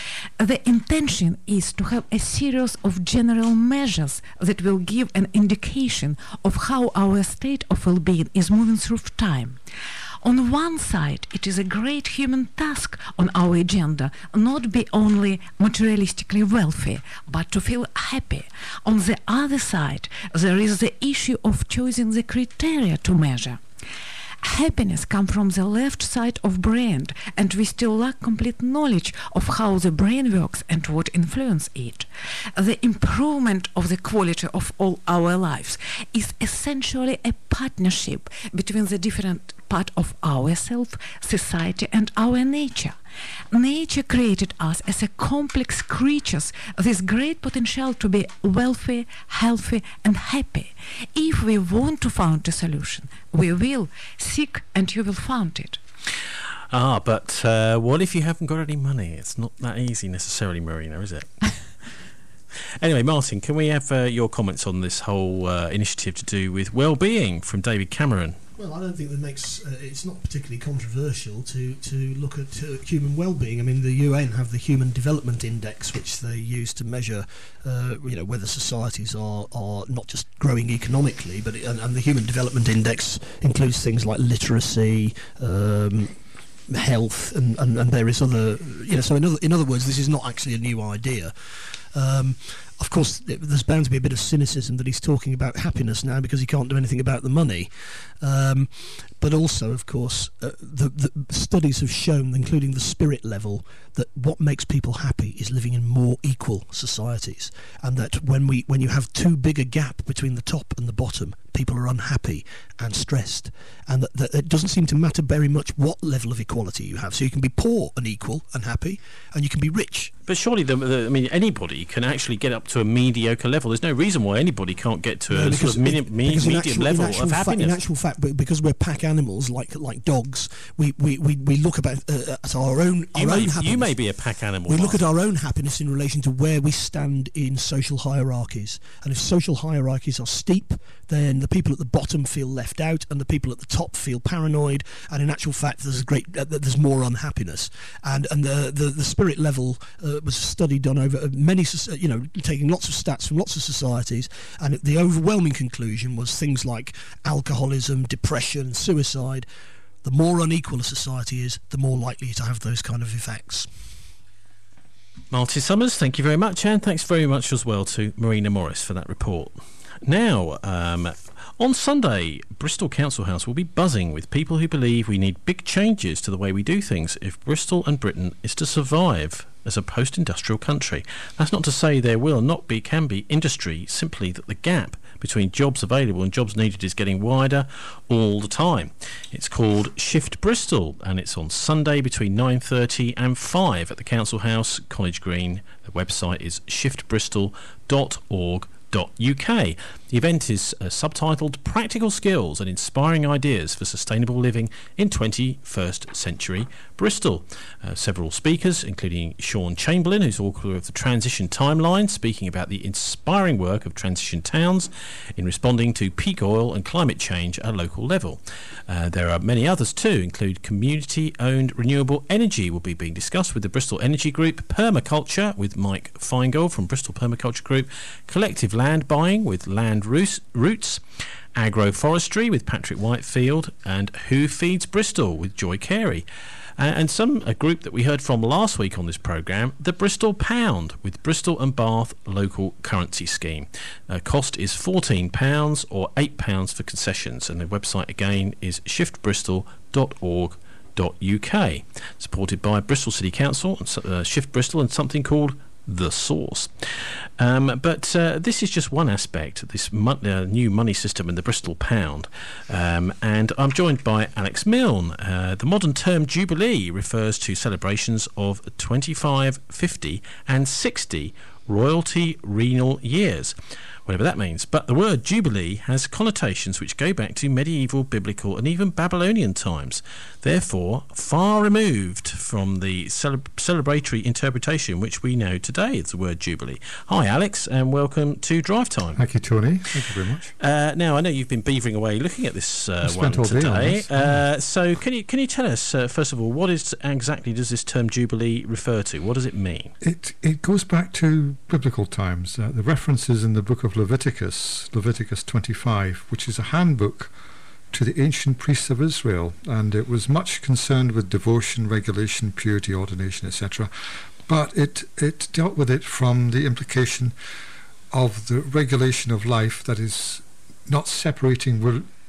The intention is to have a series of general measures that will give an indication of how our state of well-being is moving through time. On one side, it is a great human task on our agenda not be only materialistically wealthy, but to feel happy. On the other side, there is the issue of choosing the criteria to measure. Happiness comes from the left side of brain, and we still lack complete knowledge of how the brain works and what influences it. The improvement of the quality of all our lives is essentially a partnership between the different part of ourselves, society, and our nature. Nature created us as a complex creatures with great potential to be wealthy, healthy, and happy. If we want to find a solution, we will seek and you will find it. But what if you haven't got any money? It's not that easy necessarily, Marina, is it? Anyway, Martin, can we have your comments on this whole initiative to do with well-being from David Cameron? Well, I don't think that makes it's not particularly controversial to look at human well-being. I mean, the UN have the Human Development Index, which they use to measure, whether societies are not just growing economically, but and the Human Development Index includes things like literacy, health, and various other. So in other words, this is not actually a new idea. Of course, there's bound to be a bit of cynicism that he's talking about happiness now because he can't do anything about the money. But also, of course, the studies have shown, including the spirit level, that what makes people happy is living in more equal societies, and that when you have too big a gap between the top and the bottom, people are unhappy and stressed, and that it doesn't seem to matter very much what level of equality you have. So you can be poor and equal and happy, and you can be rich. But surely, anybody can actually get up to a mediocre level. There's no reason why anybody can't get to a sort of medium level of happiness. In actual fact, because we're pack animals like dogs, we look at our own happiness. You may be a pack animal. We look at our own happiness in relation to where we stand in social hierarchies, and if social hierarchies are steep, then the people at the bottom feel left out, and the people at the top feel paranoid. And in actual fact, there's more unhappiness. And the spirit level was a study done over many, taking lots of stats from lots of societies, and the overwhelming conclusion was things like alcoholism, depression, suicide. The more unequal a society is, the more likely to have those kind of effects. Martin Summers, thank you very much, and thanks very much as well to Marina Morris for that report. Now, on Sunday, Bristol Council House will be buzzing with people who believe we need big changes to the way we do things if Bristol and Britain is to survive as a post-industrial country. That's not to say there can be industry, simply that the gap between jobs available and jobs needed is getting wider all the time. It's called Shift Bristol, and it's on Sunday between 9:30 and 5 at the Council House, College Green. The website is shiftbristol.org.uk. The event is subtitled Practical Skills and Inspiring Ideas for Sustainable Living in 21st Century Bristol. Several speakers, including Sean Chamberlain, who's author of The Transition Timeline, speaking about the inspiring work of transition towns in responding to peak oil and climate change at a local level. There are many others too, include community-owned renewable energy will be being discussed with the Bristol Energy Group, permaculture with Mike Feingold from Bristol Permaculture Group, collective land buying with Land Roots, agroforestry with Patrick Whitefield, and Who Feeds Bristol with Joy Carey. And a group that we heard from last week on this programme, the Bristol Pound with Bristol and Bath Local Currency Scheme. Cost is £14 or £8 for concessions, and the website again is shiftbristol.org.uk. Supported by Bristol City Council, Shift Bristol, and something called The Source. But this is just one aspect of this new money system in the Bristol Pound. And I'm joined by Alex Milne. The modern term Jubilee refers to celebrations of 25, 50 and 60 royalty renal years, whatever that means. But the word Jubilee has connotations which go back to medieval, biblical and even Babylonian times, therefore far removed from the celebratory interpretation which we know today as the word Jubilee. Hi Alex, and welcome to Drive Time. Thank you, Tony. Thank you very much. Now I know you've been beavering away looking at this one today. So can you tell us first of all, what exactly does this term Jubilee refer to? What does it mean? It goes back to biblical times. The references in the book of Leviticus 25, which is a handbook to the ancient priests of Israel, and it was much concerned with devotion, regulation, purity, ordination, etc. But it dealt with it from the implication of the regulation of life, that is not separating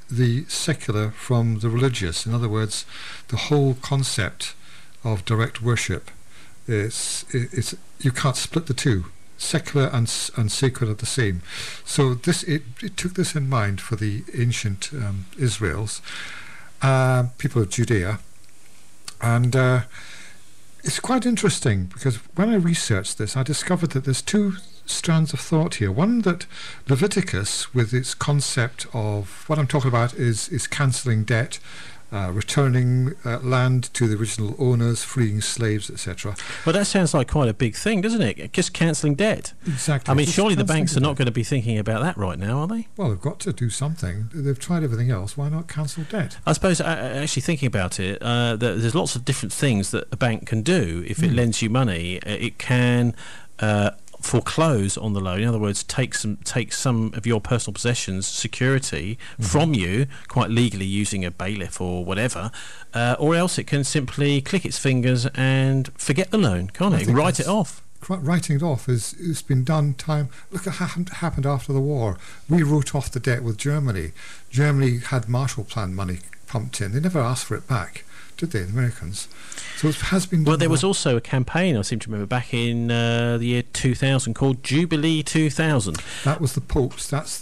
the secular from the religious. In other words, the whole concept of direct worship is you can't split the two. Secular and sacred are the same. So it took this in mind for the ancient Israels, people of Judea, and it's quite interesting because when I researched this, I discovered that there's two strands of thought here. One, that Leviticus, with its concept of what I'm talking about is cancelling debt, returning land to the original owners, freeing slaves, etc. Well, that sounds like quite a big thing, doesn't it? Just cancelling debt. Exactly. I mean, Just surely the cancelling banks are not going to be thinking about that right now, are they? Well, they've got to do something. They've tried everything else. Why not cancel debt? I suppose, actually thinking about it, there's lots of different things that a bank can do. If it lends you money, it can foreclose on the loan. In other words, take some of your personal possessions, security, from you, quite legally using a bailiff or whatever, or else it can simply click its fingers and forget the loan, can't it? Write it off. Writing it off it's been done time. Look at what happened after the war. We wrote off the debt with Germany. Germany had Marshall Plan money pumped in. They never asked for it back, did they, the Americans? So it has been done. Well, there was also a campaign, I seem to remember, back in the year 2000 called Jubilee 2000. That was the Pope's. That's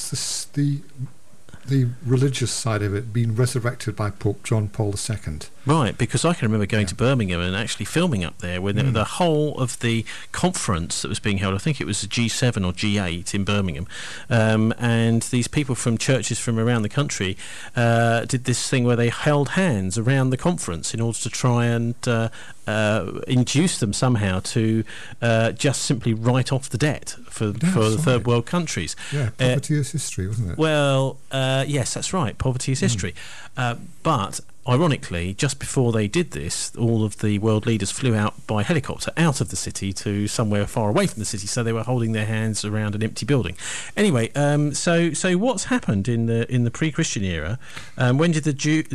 the religious side of it being resurrected by Pope John Paul II. Right, because I can remember going to Birmingham and actually filming up there when the whole of the conference that was being held, I think it was the G7 or G8 in Birmingham, and these people from churches from around the country did this thing where they held hands around the conference in order to try and induce them somehow to just simply write off the debt for the third world countries. Yeah, poverty is history, wasn't it? Well, yes, that's right, poverty is history. But ironically, just before they did this, all of the world leaders flew out by helicopter out of the city to somewhere far away from the city, so they were holding their hands around an empty building. Anyway, so what's happened in the pre-Christian era? When did the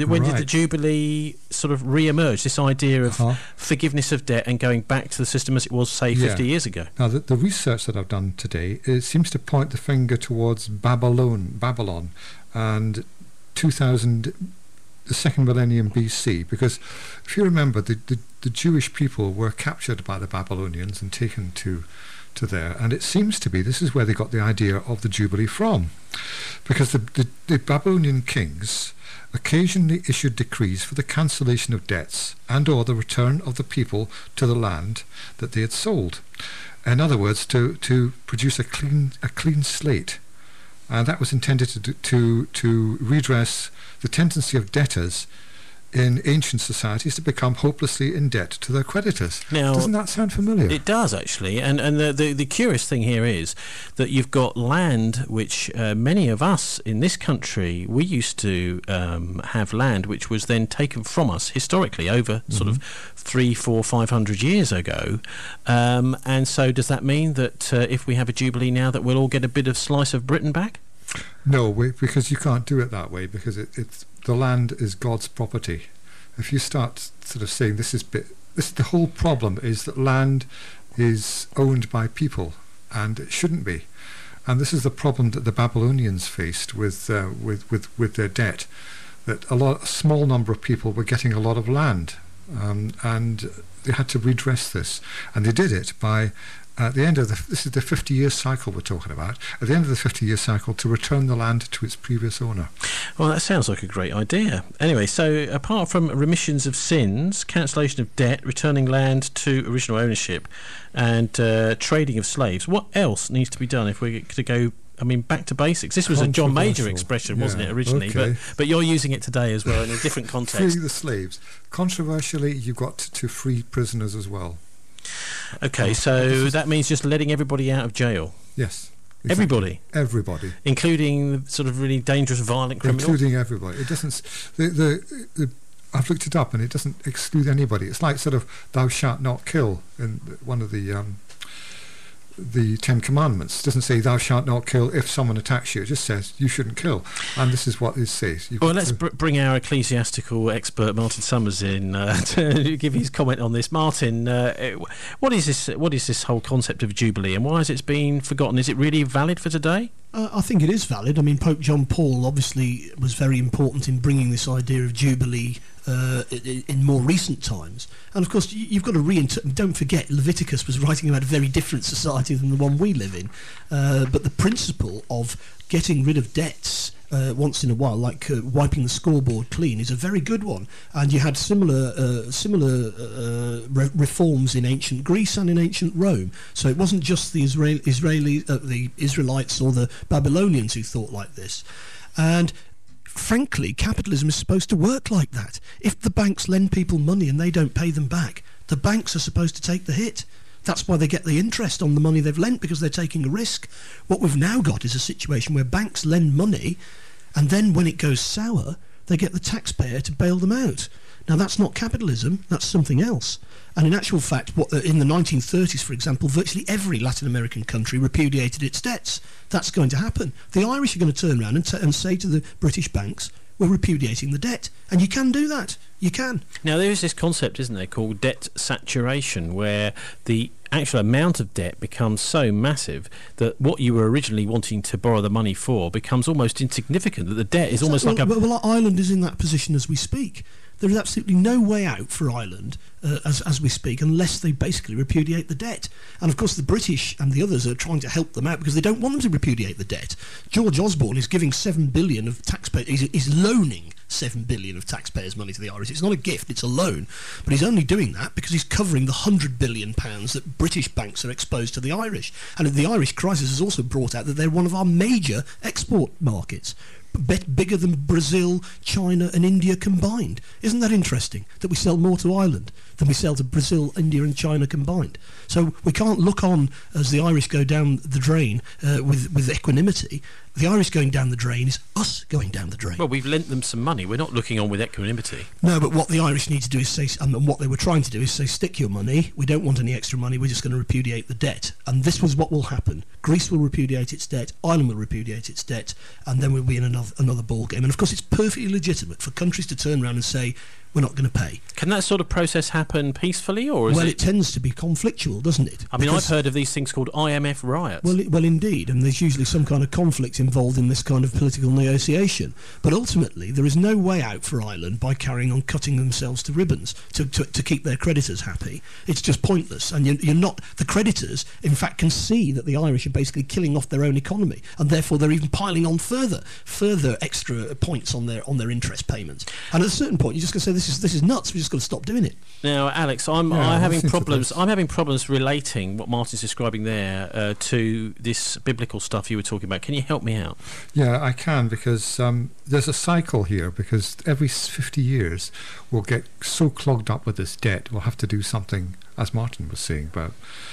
Jubilee sort of re-emerge? This idea of forgiveness of debt and going back to the system as it was, say, 50 years ago. Now, the research that I've done today, it seems to point the finger towards Babylon, and 2000. The second millennium BC, because if you remember, the Jewish people were captured by the Babylonians and taken to there, and it seems to be this is where they got the idea of the Jubilee from, because the Babylonian kings occasionally issued decrees for the cancellation of debts and or the return of the people to the land that they had sold. In other words, to produce a clean slate. And that was intended to redress the tendency of debtors in ancient societies to become hopelessly in debt to their creditors. Now, doesn't that sound familiar? It does, actually. And the curious thing here is that you've got land which many of us in this country, we used to have land which was then taken from us historically over sort of 300, 400, 500 years ago. And so does that mean that if we have a Jubilee now that we'll all get a bit of slice of Britain back? No, because you can't do it that way, because the land is God's property. If you start sort of saying the whole problem is that land is owned by people, and it shouldn't be. And this is the problem that the Babylonians faced with their debt, that a small number of people were getting a lot of land, and they had to redress this, and they did it by. At the end of this is the 50-year cycle we're talking about. At the end of the 50-year cycle, to return the land to its previous owner. Well, that sounds like a great idea. Anyway, so apart from remissions of sins, cancellation of debt, returning land to original ownership, and trading of slaves, what else needs to be done if we're to go? I mean, back to basics. This was a John Major expression, wasn't it, originally? Okay. But you're using it today as well in a different context. Free the slaves. Controversially, you've got to free prisoners as well. Okay, so that means just letting everybody out of jail. Yes. Exactly. Everybody. Including the sort of really dangerous, violent criminals? Including everybody. It doesn't... I've looked it up, and it doesn't exclude anybody. It's like sort of thou shalt not kill in one of the Ten Commandments. It doesn't say thou shalt not kill if someone attacks you. It just says you shouldn't kill. And this is what it says. Well, let's bring our ecclesiastical expert Martin Summers in to give his comment on this. Martin, what is this whole concept of Jubilee, and why has it been forgotten? Is it really valid for today? I think it is valid. I mean, Pope John Paul obviously was very important in bringing this idea of Jubilee in more recent times. And of course, you've got to don't forget, Leviticus was writing about a very different society than the one we live in. But the principle of getting rid of debts once in a while, like wiping the scoreboard clean, is a very good one. And you had similar reforms in ancient Greece and in ancient Rome. So it wasn't just the Israelites or the Babylonians who thought like this. And frankly, capitalism is supposed to work like that. If the banks lend people money and they don't pay them back, the banks are supposed to take the hit. That's why they get the interest on the money they've lent, because they're taking a risk. What we've now got is a situation where banks lend money, and then when it goes sour, they get the taxpayer to bail them out. Now, that's not capitalism, that's something else. And in actual fact, in the 1930s, for example, virtually every Latin American country repudiated its debts. That's going to happen. The Irish are going to turn around and say to the British banks, we're repudiating the debt. And you can do that. You can. Now, there is this concept, isn't there, called debt saturation, where the actual amount of debt becomes so massive that what you were originally wanting to borrow the money for becomes almost insignificant, that the debt is almost like a... Well, Ireland is in that position as we speak. There is absolutely no way out for Ireland as we speak, unless they basically repudiate the debt. And of course the British and the others are trying to help them out because they don't want them to repudiate the debt. George Osborne is giving $7 billion of taxpayers, he's loaning $7 billion of taxpayers' money to the Irish. It's not a gift, it's a loan. But he's only doing that because he's covering the £100 billion that British banks are exposed to the Irish. And the Irish crisis has also brought out that they're one of our major export markets, bigger than Brazil, China and India combined. Isn't that interesting, that we sell more to Ireland than we sell to Brazil, India and China combined? So we can't look on as the Irish go down the drain with equanimity. The Irish going down the drain is us going down the drain. Well, we've lent them some money. We're not looking on with equanimity. No, but what the Irish need to do is say, and what they were trying to do is say, stick your money. We don't want any extra money. We're just going to repudiate the debt. And this was what will happen. Greece will repudiate its debt. Ireland will repudiate its debt. And then we'll be in another ball game. And of course, it's perfectly legitimate for countries to turn around and say, we're not going to pay. Can that sort of process happen peacefully, or is it tends to be conflictual, doesn't it? I mean, I've heard of these things called IMF riots. Well, indeed, and there's usually some kind of conflict involved in this kind of political negotiation. But ultimately, there is no way out for Ireland by carrying on cutting themselves to ribbons to keep their creditors happy. It's just pointless, and you're not. The creditors, in fact, can see that the Irish are basically killing off their own economy, and therefore they're even piling on further extra points on their interest payments. And at a certain point, you're just going to say, this is nuts. We just got to stop doing it. Now, Alex, I'm having problems relating what Martin's describing there to this biblical stuff you were talking about. Can you help me out? Yeah, I can, because there's a cycle here, because every 50 years we'll get so clogged up with this debt, we'll have to do something, as Martin was saying about,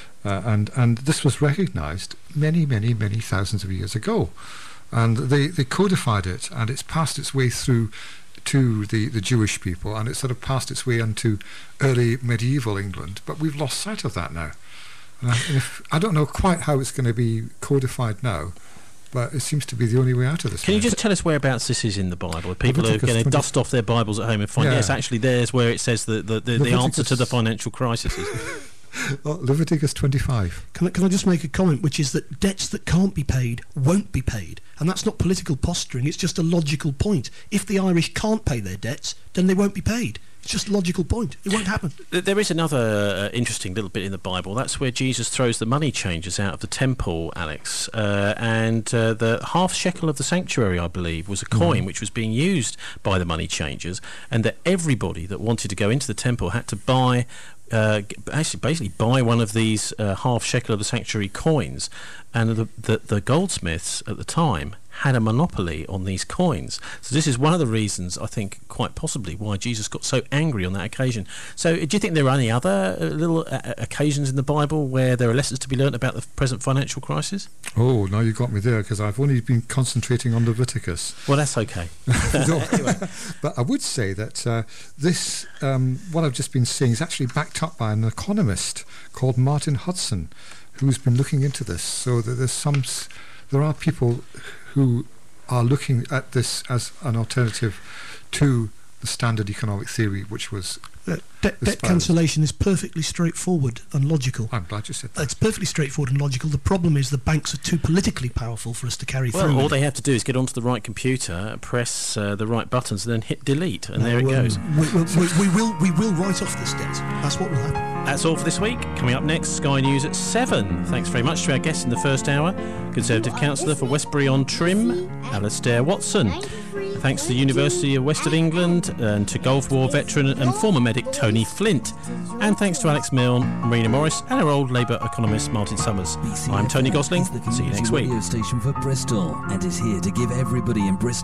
and this was recognised many, many, many thousands of years ago, and they codified it, and it's passed its way through to the Jewish people, and it sort of passed its way into early medieval England, but we've lost sight of that now. And I don't know quite how it's going to be codified now, but it seems to be the only way out of this. Can you just tell us whereabouts this is in the Bible? People are going to dust off their Bibles at home and find, yes, actually there's where it says the answer to the financial crisis is. Leviticus 25. Can I just make a comment, which is that debts that can't be paid won't be paid, and that's not political posturing, it's just a logical point. If the Irish can't pay their debts, then they won't be paid. It's just a logical point. It won't happen. There is another interesting little bit in the Bible. That's where Jesus throws the money changers out of the temple, Alex. And the half shekel of the sanctuary, I believe, was a coin which was being used by the money changers, and that everybody that wanted to go into the temple had to buy basically buy one of these half shekel of the sanctuary coins, and the goldsmiths at the time had a monopoly on these coins. So this is one of the reasons, I think, quite possibly, why Jesus got so angry on that occasion. So do you think there are any other little occasions in the Bible where there are lessons to be learnt about the present financial crisis? Oh, now you got me there, because I've only been concentrating on Leviticus. Well, that's okay. Anyway. But I would say that this, what I've just been saying, is actually backed up by an economist called Martin Hudson, who's been looking into this. So that there are people who are looking at this as an alternative to the standard economic theory, which was Debt cancellation is perfectly straightforward and logical. I'm glad you said that. It's perfectly straightforward and logical. The problem is the banks are too politically powerful for us to carry through. All they have to do is get onto the right computer, press the right buttons, and then hit delete, and there it goes. We will write off this debt. That's what will happen. That's all for this week. Coming up next, Sky News at 7. Thanks very much to our guests in the first hour, Conservative Councillor for Westbury-on-Trim, Alastair Watson. Thanks to the University of West of England and to Gulf War veteran and former medic Tony Flint. And thanks to Alex Milne, Marina Morris and our old Labour economist Martin Summers. I'm Tony Gosling. See you next week. Radio station for Bristol and is here to give everybody in Bristol